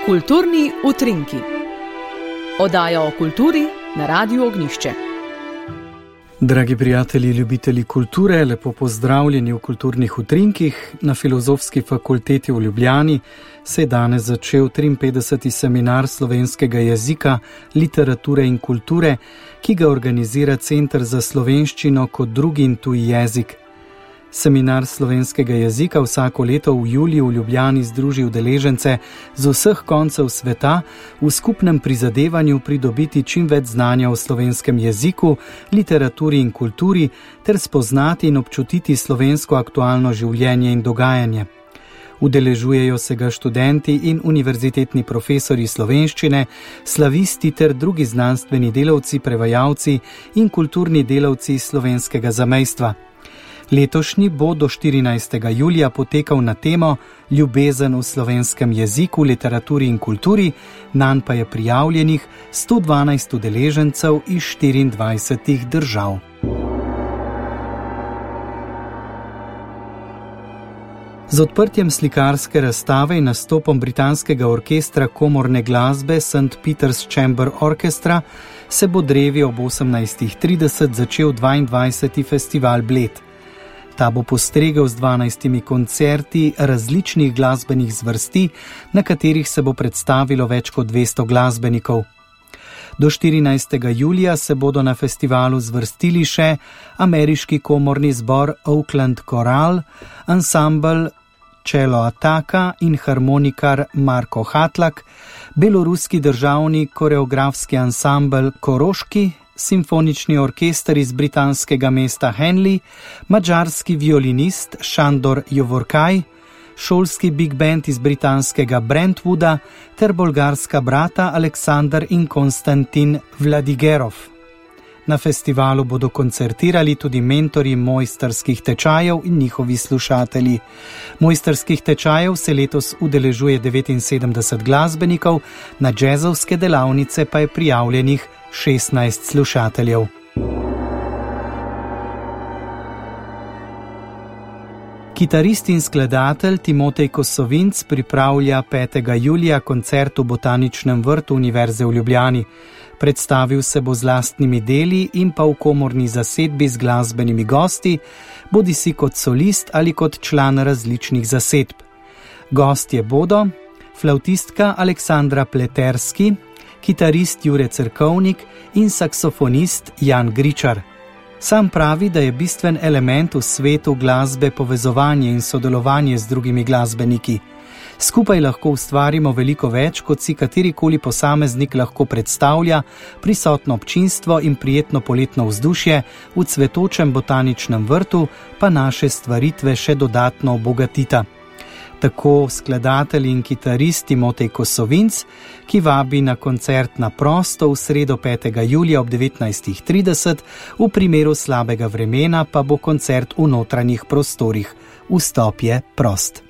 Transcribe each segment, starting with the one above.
Kulturni utrinki. Oddaja o kulturi na Radiu Ognjišče. Dragi prijatelji, ljubitelji kulture, lepo pozdravljeni v Kulturnih utrinkih. Na Filozofski fakulteti v Ljubljani se je danes začel 53. seminar slovenskega jezika, literature in kulture, ki ga organizira Center za slovenščino kot drugi in tuji jezik. Seminar slovenskega jezika vsako leto v juliju v Ljubljani združi udeležence z vseh koncev sveta v skupnem prizadevanju pridobiti čim več znanja o slovenskem jeziku, literaturi in kulturi ter spoznati in občutiti slovensko aktualno življenje in dogajanje. Udeležujejo se ga študenti in univerzitetni profesori slovenščine, slavisti ter drugi znanstveni delavci, prevajalci in kulturni delavci slovenskega zamejstva. Letošnji bo do 14. julija potekal na temo Ljubezen v slovenskem jeziku, literaturi in kulturi, nanj pa je prijavljenih 112 udeležencev iz 24 držav. Z odprtjem slikarske razstave in nastopom britanskega orkestra komorne glasbe St. Peter's Chamber Orchestra se bo drevi ob 18:30 začel 22. festival Bled. Ta bo postregel z 12 koncerti različnih glasbenih zvrsti, na katerih se bo predstavilo več kot 200 glasbenikov. Do 14. julija se bodo na festivalu zvrstili še ameriški komorni zbor Oakland Choral, ansambel Cello Ataka in harmonikar Marko Hatlak, beloruski državni koreografski ansambel Koroški, simfonični orkester iz britanskega mesta Henley, madžarski violinist Šandor Jovorkaj, šolski big band iz britanskega Brentwooda ter bolgarska brata Aleksandar in Konstantin Vladigerov. Na festivalu bodo koncertirali tudi mentorji mojstrskih tečajev in njihovi slušatelji. Mojstrskih tečajev se letos udeležuje 79 glasbenikov, na džezovske delavnice pa je prijavljenih 16 slušateljev. Kitarist in skladatelj Timotej Kosovinc pripravlja 5. julija koncert v Botaničnem vrtu Univerze v Ljubljani. Predstavil se bo z lastnimi deli in pa v komorni zasedbi z glasbenimi gosti, bodisi kot solist ali kot član različnih zasedb. Gostje bodo flavtistka Aleksandra Pleterski, kitarist Jure Cerkovnik in saksofonist Jan Gričar. Sam pravi, da je bistven element v svetu glasbe povezovanje in sodelovanje z drugimi glasbeniki. Skupaj lahko ustvarimo veliko več, kot si katerikoli posameznik lahko predstavlja, prisotno občinstvo in prijetno poletno vzdušje v cvetočem botaničnem vrtu pa naše stvaritve še dodatno obogatita. Tako skladatelj in kitarist Timotej Kosovinc, ki vabi na koncert na prosto v sredo 5. julija ob 19:30, v primeru slabega vremena pa bo koncert v notranjih prostorih. Vstop je prost.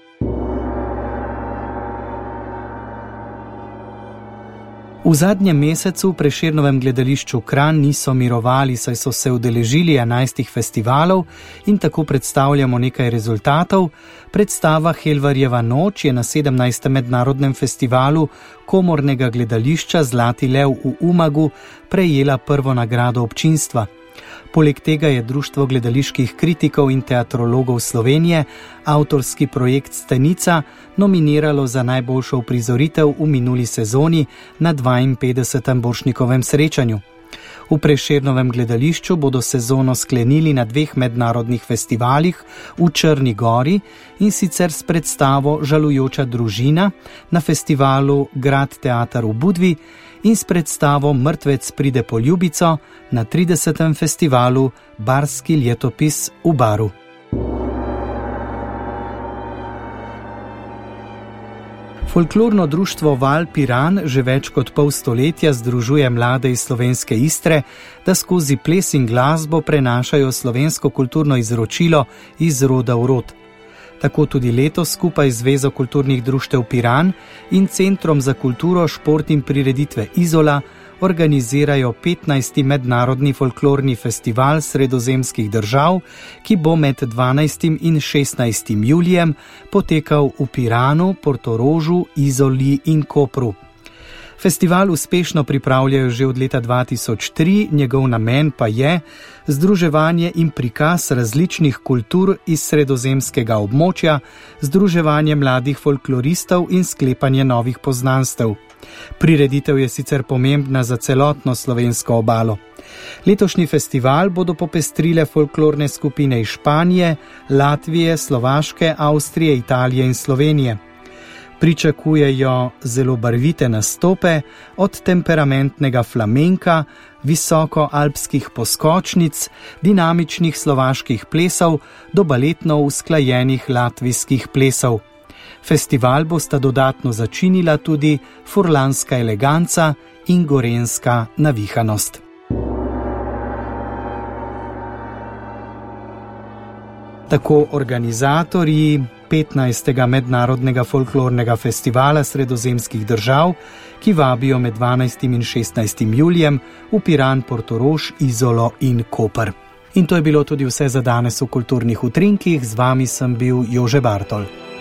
V zadnjem mesecu v Prešernovem gledališču Kranj niso mirovali, saj so se udeležili 11 festivalov in tako predstavljamo nekaj rezultatov. Predstava Helvarjeva noč je na 17. mednarodnem festivalu komornega gledališča Zlati lev v Umagu prejela prvo nagrado občinstva. Poleg tega je Društvo gledaliških kritikov in teatrologov Slovenije avtorski projekt Stenica nominiralo za najboljšo uprizoritev v minuli sezoni na 52. Borštnikovem srečanju. V Prešernovem gledališču bodo sezono sklenili na 2 mednarodnih festivalih v Črni gori, in sicer s predstavo Žalujoča družina na festivalu Grad teater v Budvi in s predstavo Mrtvec pride po ljubico na 30. festivalu Barski letopis v Baru. Folklorno društvo Val Piran že več kot pol stoletja združuje mlade iz slovenske Istre, da skozi ples in glasbo prenašajo slovensko kulturno izročilo iz roda v rod. Tako tudi letos skupaj z Zvezo kulturnih društev Piran in Centrom za kulturo, šport in prireditve Izola organizirajo 15. mednarodni folklorni festival sredozemskih držav, ki bo med 12. in 16. julijem potekal v Piranu, Portorožu, Izoli in Kopru. Festival uspešno pripravljajo že od leta 2003, njegov namen pa je združevanje in prikaz različnih kultur iz sredozemskega območja, združevanje mladih folkloristov in sklepanje novih poznanstev. Prireditev je sicer pomembna za celotno slovensko obalo. Letošnji festival bodo popestrile folklorne skupine iz Španije, Latvije, Slovaške, Avstrije, Italije in Slovenije. Pričakujejo zelo barvite nastope, od temperamentnega flamenka, visokoalpskih poskočnic, dinamičnih slovaških plesov do baletno usklajenih latvijskih plesov. Festival bosta dodatno začinila tudi furlanska eleganca in gorenska navihanost. Tako organizatorji 15. mednarodnega folklornega festivala sredozemskih držav, ki vabijo med 12. in 16. julijem v Piran, Portorož, Izolo in Koper. In to je bilo tudi vse za danes v Kulturnih utrinkih. Z vami sem bil Jože Bartol.